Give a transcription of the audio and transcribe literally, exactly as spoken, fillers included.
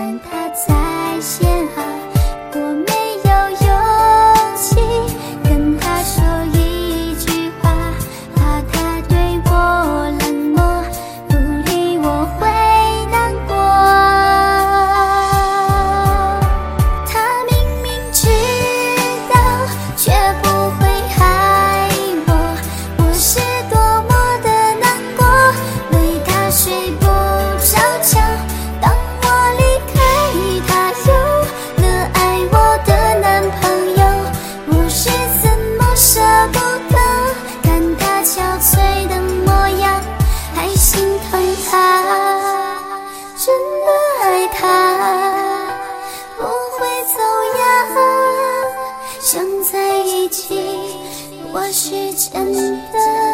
但他在陷害，我没有勇气跟他说一句话，怕他对我冷漠不理，我会难过。他明明知道却不会害我，我是多么的难过，为他睡不着觉。当我离开他有了爱我的男朋友，我是怎么舍不得看他憔悴的模样，还心疼他，真的爱他，不会走样，想在一起，我是真的